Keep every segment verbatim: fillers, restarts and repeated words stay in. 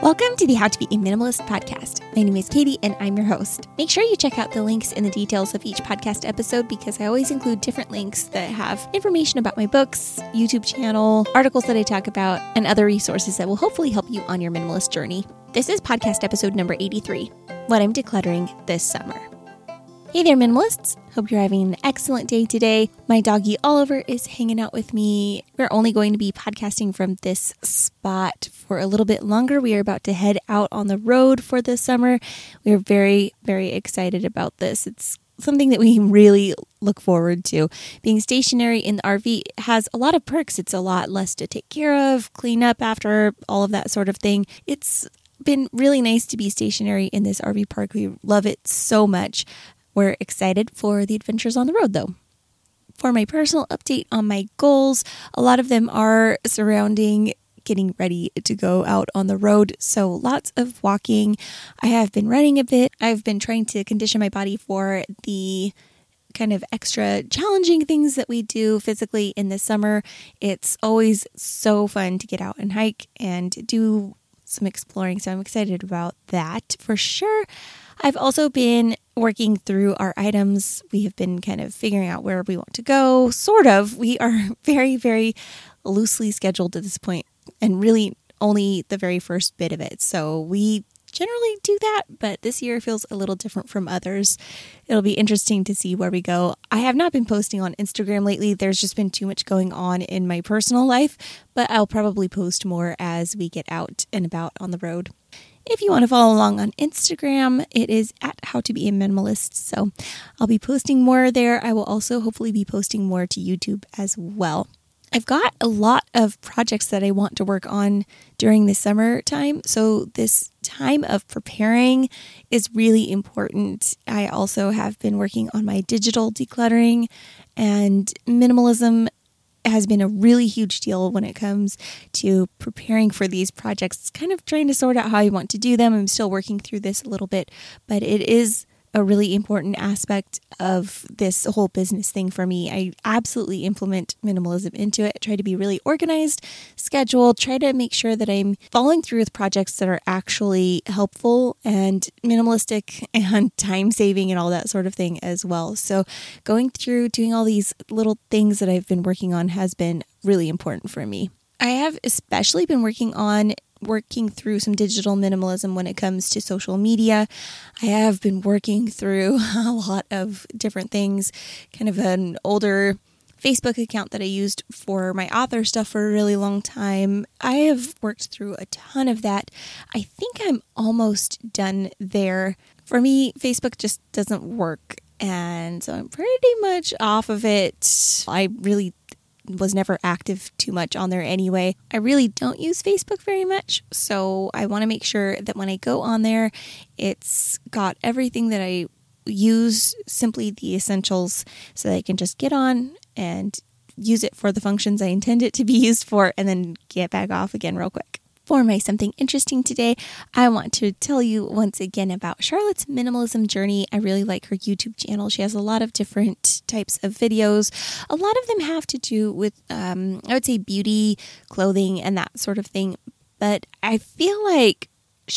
Welcome to the How to Be a Minimalist podcast. My name is Katie and I'm your host. Make sure you check out the links in the details of each podcast episode because I always include different links that have information about my books, YouTube channel, articles that I talk about, and other resources that will hopefully help you on your minimalist journey. This is podcast episode number eighty-three, What I'm Decluttering This Summer. Hey there, minimalists. Hope you're having an excellent day today. My doggy Oliver is hanging out with me. We're only going to be podcasting from this spot for a little bit longer. We are about to head out on the road for the summer. We are very, very excited about this. It's something that we really look forward to. Being stationary in the R V has a lot of perks. It's a lot less to take care of, clean up after, all of that sort of thing. It's been really nice to be stationary in this R V park. We love it so much. We're excited for the adventures on the road, though. For my personal update on my goals, a lot of them are surrounding getting ready to go out on the road. So lots of walking. I have been running a bit. I've been trying to condition my body for the kind of extra challenging things that we do physically in the summer. It's always so fun to get out and hike and do some exploring. So I'm excited about that for sure. I've also been working through our items. We have been kind of figuring out where we want to go, sort of. We are very, very loosely scheduled at this point and really only the very first bit of it. So we generally do that, but this year feels a little different from others. It'll be interesting to see where we go. I have not been posting on Instagram lately. There's just been too much going on in my personal life, but I'll probably post more as we get out and about on the road. If you want to follow along on Instagram, it is at How to Be a Minimalist. So I'll be posting more there. I will also hopefully be posting more to YouTube as well. I've got a lot of projects that I want to work on during the summertime. So this time of preparing is really important. I also have been working on my digital decluttering, and minimalism has been a really huge deal when it comes to preparing for these projects. Kind of trying to sort out how I want to do them. I'm still working through this a little bit, but it is a really important aspect of this whole business thing for me. I absolutely implement minimalism into it. I try to be really organized, scheduled, try to make sure that I'm following through with projects that are actually helpful and minimalistic and time saving and all that sort of thing as well. So going through doing all these little things that I've been working on has been really important for me. I have especially been working on working through some digital minimalism when it comes to social media. I have been working through a lot of different things, kind of an older Facebook account that I used for my author stuff for a really long time. I have worked through a ton of that. I think I'm almost done there. For me, Facebook just doesn't work, and so I'm pretty much off of it. I really was never active too much on there anyway. I really don't use Facebook very much, so I want to make sure that when I go on there, it's got everything that I use, simply the essentials, so that I can just get on and use it for the functions I intend it to be used for, and then get back off again real quick. For my something interesting today, I want to tell you once again about Charlotte's minimalism journey. I really like her YouTube channel. She has a lot of different types of videos. A lot of them have to do with, um, I would say, beauty, clothing, and that sort of thing. But I feel like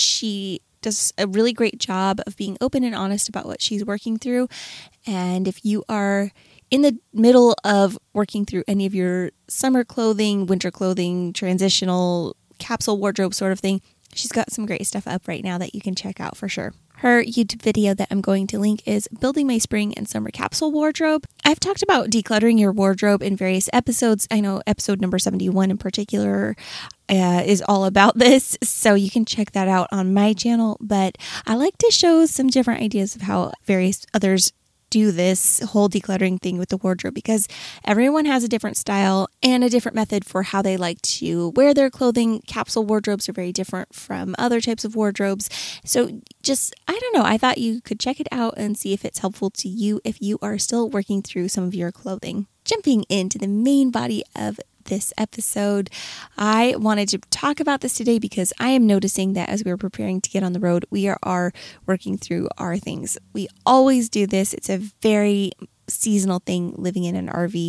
she does a really great job of being open and honest about what she's working through. And if you are in the middle of working through any of your summer clothing, winter clothing, transitional capsule wardrobe sort of thing, she's got some great stuff up right now that you can check out for sure. Her YouTube video that I'm going to link is Building My Spring and Summer Capsule Wardrobe. I've talked about decluttering your wardrobe in various episodes. I know episode number seventy-one in particular uh, is all about this, so you can check that out on my channel. But I like to show some different ideas of how various others do this whole decluttering thing with the wardrobe, because everyone has a different style and a different method for how they like to wear their clothing. Capsule wardrobes are very different from other types of wardrobes. So just, I don't know, I thought you could check it out and see if it's helpful to you if you are still working through some of your clothing. Jumping into the main body of this episode, I wanted to talk about this today because I am noticing that as we're preparing to get on the road, we are, are working through our things. We always do this. It's a very seasonal thing living in an R V.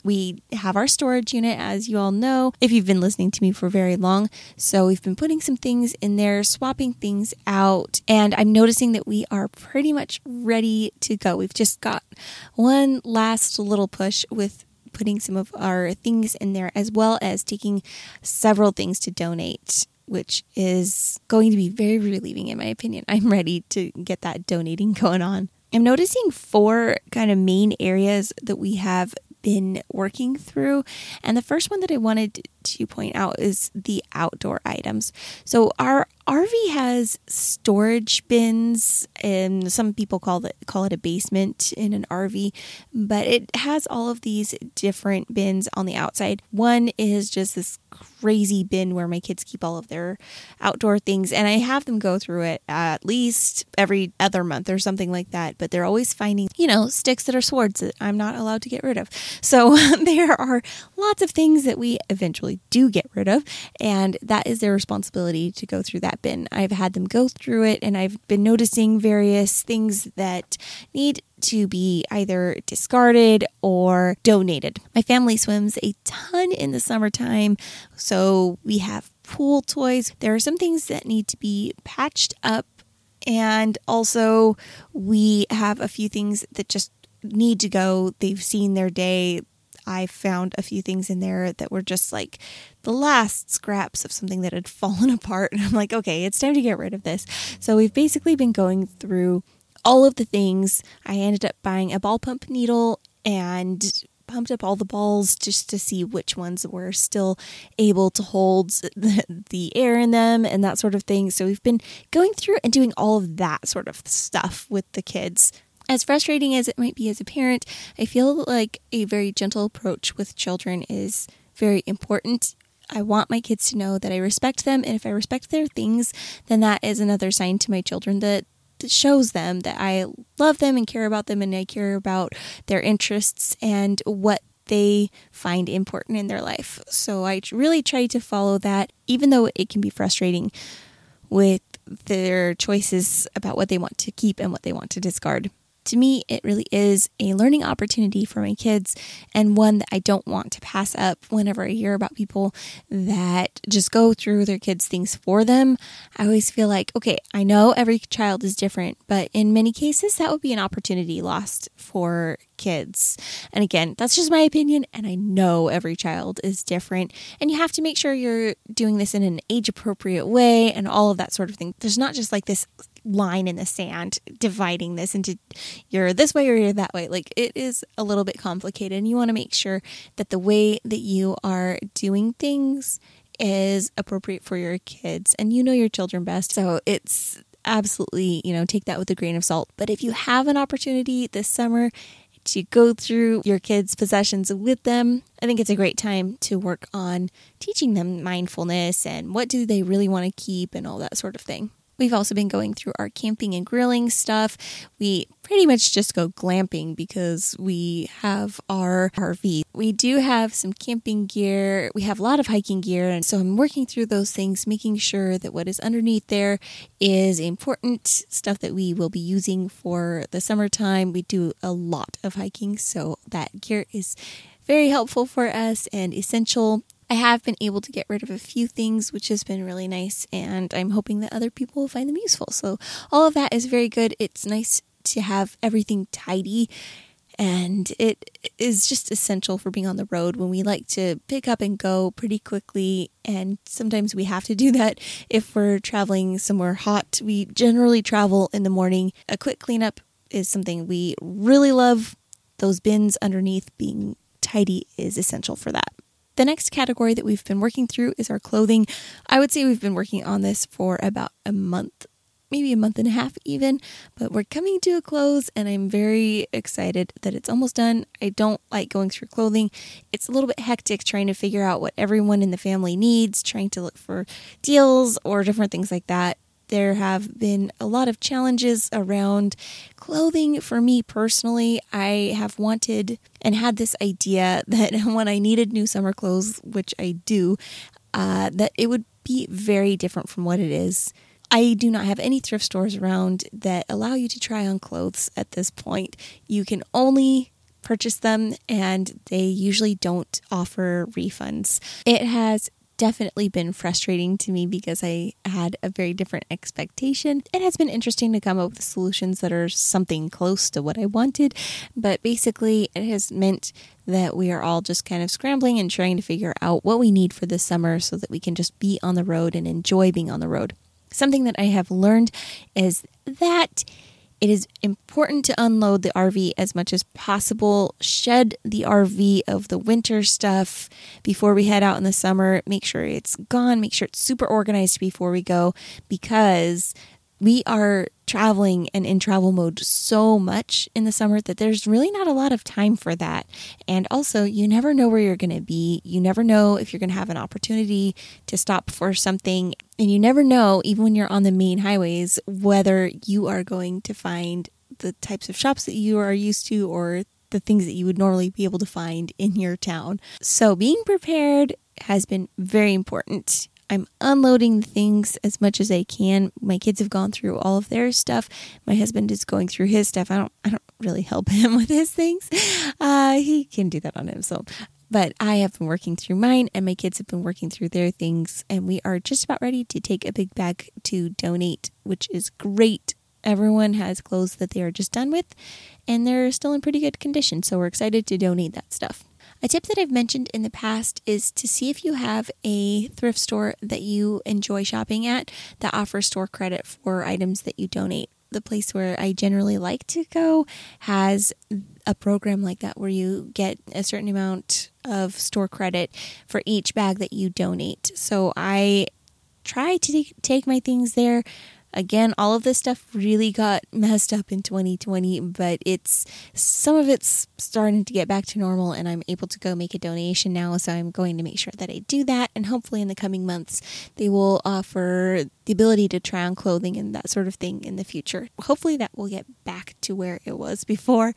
We have our storage unit, as you all know, if you've been listening to me for very long. So we've been putting some things in there, swapping things out, and I'm noticing that we are pretty much ready to go. We've just got one last little push with putting some of our things in there, as well as taking several things to donate, which is going to be very relieving in my opinion. I'm ready to get that donating going on. I'm noticing four kind of main areas that we have been working through. And the first one that I wanted to point out is the outdoor items. So our R V has storage bins, and some people call it call it a basement in an R V, but it has all of these different bins on the outside. One is just this crazy bin where my kids keep all of their outdoor things, and I have them go through it at least every other month or something like that, but they're always finding, you know, sticks that are swords that I'm not allowed to get rid of. So there are lots of things that we eventually do get rid of, and that is their responsibility to go through that bin. I've had them go through it, and I've been noticing various things that need to be either discarded or donated. My family swims a ton in the summertime, so we have pool toys. There are some things that need to be patched up, and also we have a few things that just need to go. They've seen their day. I found a few things in there that were just like the last scraps of something that had fallen apart. And I'm like, okay, it's time to get rid of this. So we've basically been going through all of the things. I ended up buying a ball pump needle and pumped up all the balls just to see which ones were still able to hold the, the air in them and that sort of thing. So we've been going through and doing all of that sort of stuff with the kids. As frustrating as it might be as a parent, I feel like a very gentle approach with children is very important. I want my kids to know that I respect them, and if I respect their things, then that is another sign to my children that, that shows them that I love them and care about them, and I care about their interests and what they find important in their life. So I really try to follow that, even though it can be frustrating with their choices about what they want to keep and what they want to discard. To me, it really is a learning opportunity for my kids, and one that I don't want to pass up. Whenever I hear about people that just go through their kids' things for them, I always feel like, okay, I know every child is different, but in many cases, that would be an opportunity lost for kids. And again, that's just my opinion, and I know every child is different, and you have to make sure you're doing this in an age-appropriate way and all of that sort of thing. There's not just like this line in the sand dividing this into you're this way or you're that way. Like, it is a little bit complicated, and you want to make sure that the way that you are doing things is appropriate for your kids, and you know your children best. So it's absolutely, you know, take that with a grain of salt. But if you have an opportunity this summer to go through your kids' possessions with them, I think it's a great time to work on teaching them mindfulness and what do they really want to keep and all that sort of thing. We've also been going through our camping and grilling stuff. We pretty much just go glamping because we have our R V. We do have some camping gear. We have a lot of hiking gear. And so I'm working through those things, making sure that what is underneath there is important stuff that we will be using for the summertime. We do a lot of hiking, so that gear is very helpful for us and essential. I have been able to get rid of a few things, which has been really nice, and I'm hoping that other people will find them useful. So all of that is very good. It's nice to have everything tidy, and it is just essential for being on the road when we like to pick up and go pretty quickly, and sometimes we have to do that if we're traveling somewhere hot. We generally travel in the morning. A quick cleanup is something we really love. Those bins underneath being tidy is essential for that. The next category that we've been working through is our clothing. I would say we've been working on this for about a month, maybe a month and a half even, but we're coming to a close, and I'm very excited that it's almost done. I don't like going through clothing. It's a little bit hectic trying to figure out what everyone in the family needs, trying to look for deals or different things like that. There have been a lot of challenges around clothing for me personally. I have wanted and had this idea that when I needed new summer clothes, which I do, uh, that it would be very different from what it is. I do not have any thrift stores around that allow you to try on clothes at this point. You can only purchased them, and they usually don't offer refunds. It has definitely been frustrating to me because I had a very different expectation. It has been interesting to come up with solutions that are something close to what I wanted, but basically it has meant that we are all just kind of scrambling and trying to figure out what we need for this summer so that we can just be on the road and enjoy being on the road. Something that I have learned is that it is important to unload the R V as much as possible, shed the R V of the winter stuff before we head out in the summer, make sure it's gone, make sure it's super organized before we go, because we are traveling and in travel mode so much in the summer that there's really not a lot of time for that. And also, you never know where you're going to be. You never know if you're going to have an opportunity to stop for something. And you never know, even when you're on the main highways, whether you are going to find the types of shops that you are used to or the things that you would normally be able to find in your town. So being prepared has been very important. I'm unloading things as much as I can. My kids have gone through all of their stuff. My husband is going through his stuff. I don't I don't really help him with his things. Uh, he can do that on his own. But I have been working through mine, and my kids have been working through their things, and we are just about ready to take a big bag to donate, which is great. Everyone has clothes that they are just done with, and they're still in pretty good condition, so we're excited to donate that stuff. A tip that I've mentioned in the past is to see if you have a thrift store that you enjoy shopping at that offers store credit for items that you donate. The place where I generally like to go has a program like that where you get a certain amount of store credit for each bag that you donate. So I try to take my things there. Again, all of this stuff really got messed up in twenty twenty, but it's some of it's starting to get back to normal, and I'm able to go make a donation now, so I'm going to make sure that I do that, and hopefully in the coming months they will offer the ability to try on clothing and that sort of thing in the future. Hopefully that will get back to where it was before,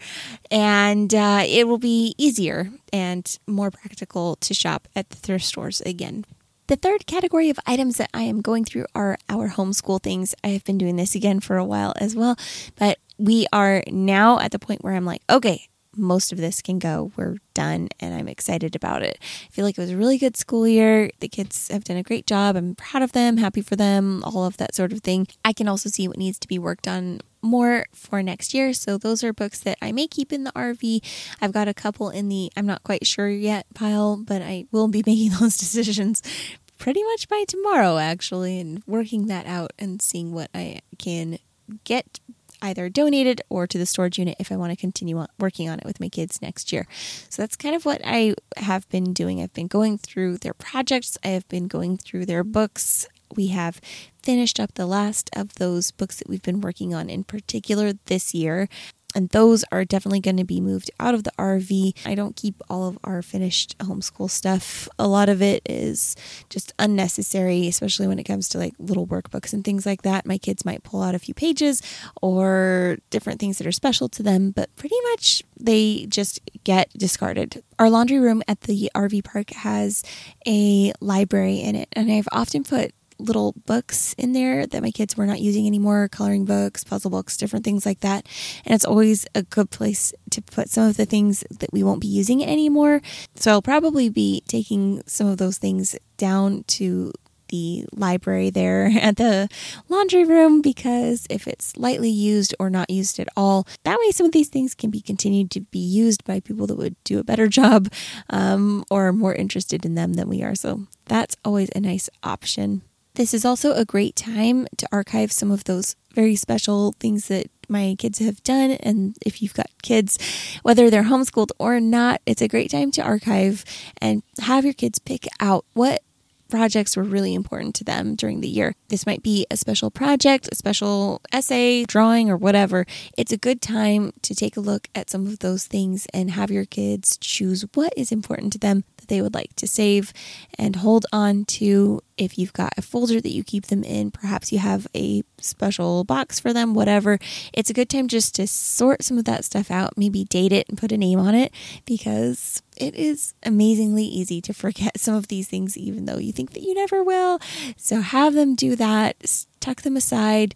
and uh, it will be easier and more practical to shop at the thrift stores again. The third category of items that I am going through are our homeschool things. I have been doing this again for a while as well, but we are now at the point where I'm like, okay, most of this can go. We're done, and I'm excited about it. I feel like it was a really good school year. The kids have done a great job. I'm proud of them, happy for them, all of that sort of thing. I can also see what needs to be worked on more for next year. So those are books that I may keep in the R V. I've got a couple in the I'm not quite sure yet pile, but I will be making those decisions pretty much by tomorrow, actually, and working that out and seeing what I can get either donated or to the storage unit if I want to continue working on it with my kids next year. So that's kind of what I have been doing. I've been going through their projects. I have been going through their books. We have finished up the last of those books that we've been working on in particular this year. And those are definitely going to be moved out of the R V. I don't keep all of our finished homeschool stuff. A lot of it is just unnecessary, especially when it comes to like little workbooks and things like that. My kids might pull out a few pages or different things that are special to them, but pretty much they just get discarded. Our laundry room at the R V park has a library in it, and I've often put little books in there that my kids were not using anymore, coloring books, puzzle books, different things like that. And it's always a good place to put some of the things that we won't be using anymore. So I'll probably be taking some of those things down to the library there at the laundry room, because if it's lightly used or not used at all, that way some of these things can be continued to be used by people that would do a better job um, or are more interested in them than we are. So that's always a nice option. This is also a great time to archive some of those very special things that my kids have done. And if you've got kids, whether they're homeschooled or not, it's a great time to archive and have your kids pick out what projects were really important to them during the year. This might be a special project, a special essay, drawing, or whatever. It's a good time to take a look at some of those things and have your kids choose what is important to them that they would like to save and hold on to. If you've got a folder that you keep them in, perhaps you have a special box for them, whatever. It's a good time just to sort some of that stuff out, maybe date it and put a name on it, because it is amazingly easy to forget some of these things, even though you think that you never will. So have them do that, tuck them aside,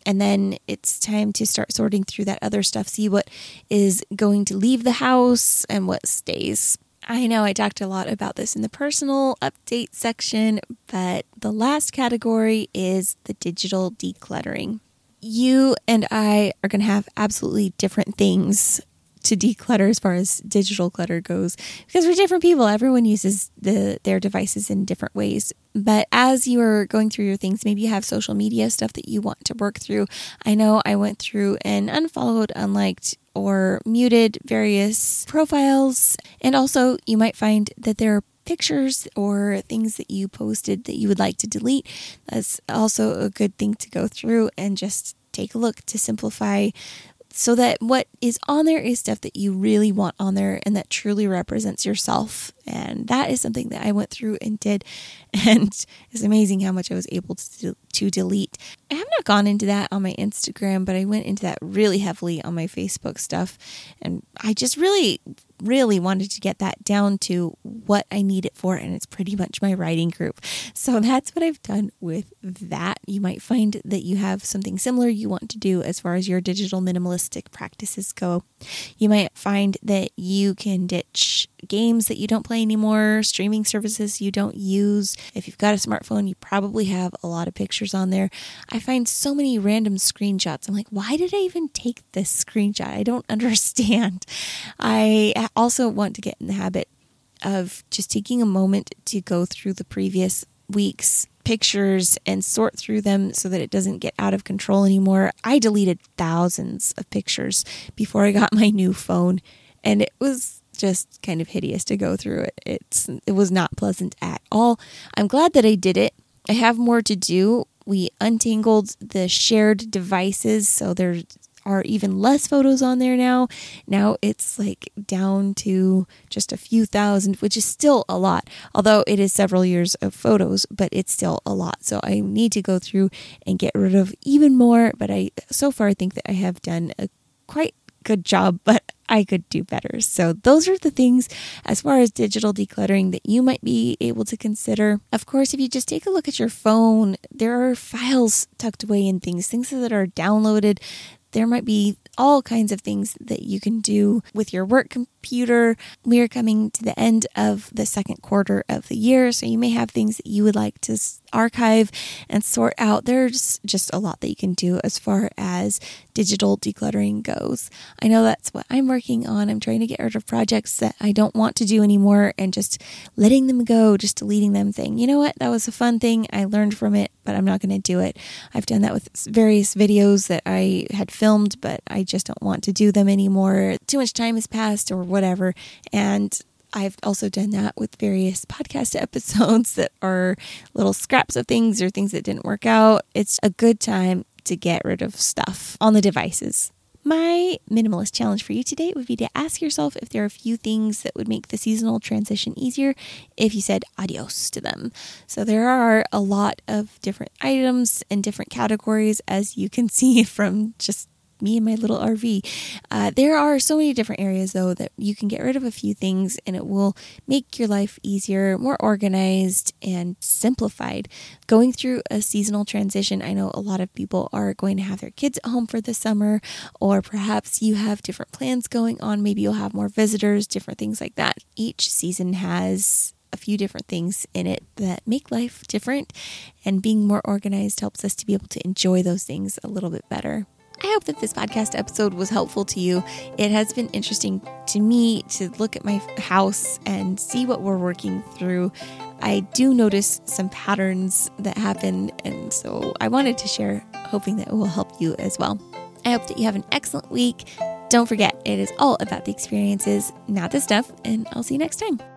And then it's time to start sorting through that other stuff, see what is going to leave the house and what stays. I know I talked a lot about this in the personal update section, but the last category is the digital decluttering. You and I are going to have absolutely different things to declutter as far as digital clutter goes, because we're different people. Everyone uses the their devices in different ways. But as you are going through your things, maybe you have social media stuff that you want to work through. I know I went through and unfollowed, unliked, or muted various profiles. And also you might find that there are pictures or things that you posted that you would like to delete. That's also a good thing to go through and just take a look to simplify, so that what is on there is stuff that you really want on there and that truly represents yourself. And that is something that I went through and did. And it's amazing how much I was able to, to delete. I have not gone into that on my Instagram, but I went into that really heavily on my Facebook stuff. And I just really, really wanted to get that down to what I need it for. And it's pretty much my writing group. So that's what I've done with that. You might find that you have something similar you want to do as far as your digital minimalistic practices go. You might find that you can ditch games that you don't play anymore, streaming services you don't use. If you've got a smartphone, you probably have a lot of pictures on there. I find so many random screenshots. I'm like, why did I even take this screenshot? I don't understand. I also want to get in the habit of just taking a moment to go through the previous week's pictures and sort through them so that it doesn't get out of control anymore. I deleted thousands of pictures before I got my new phone, and it was just kind of hideous to go through it. It's it was not pleasant at all. I'm glad that I did it. I have more to do. We untangled the shared devices, so there are even less photos on there now. Now it's like down to just a few thousand, which is still a lot. Although it is several years of photos, but it's still a lot. So I need to go through and get rid of even more. But I so far think that I have done a quite good job, but I could do better. So those are the things as far as digital decluttering that you might be able to consider. Of course, if you just take a look at your phone, there are files tucked away in things, things that are downloaded. There might be all kinds of things that you can do with your work computer. We are coming to the end of the second quarter of the year, so you may have things that you would like to archive and sort out. There's just a lot that you can do as far as digital decluttering goes. I know that's what I'm working on. I'm trying to get rid of projects that I don't want to do anymore and just letting them go, just deleting them, saying, you know what, that was a fun thing. I learned from it, but I'm not going to do it. I've done that with various videos that I had filmed, but I just don't want to do them anymore. Too much time has passed or whatever. And I've also done that with various podcast episodes that are little scraps of things or things that didn't work out. It's a good time to get rid of stuff on the devices. My minimalist challenge for you today would be to ask yourself if there are a few things that would make the seasonal transition easier if you said adios to them. So there are a lot of different items and different categories, as you can see from just me and my little R V. Uh, there are so many different areas, though, that you can get rid of a few things and it will make your life easier, more organized, and simplified. Going through a seasonal transition, I know a lot of people are going to have their kids at home for the summer, or perhaps you have different plans going on. Maybe you'll have more visitors, different things like that. Each season has a few different things in it that make life different, and being more organized helps us to be able to enjoy those things a little bit better. I hope that this podcast episode was helpful to you. It has been interesting to me to look at my house and see what we're working through. I do notice some patterns that happen, and so I wanted to share, hoping that it will help you as well. I hope that you have an excellent week. Don't forget, it is all about the experiences, not the stuff, and I'll see you next time.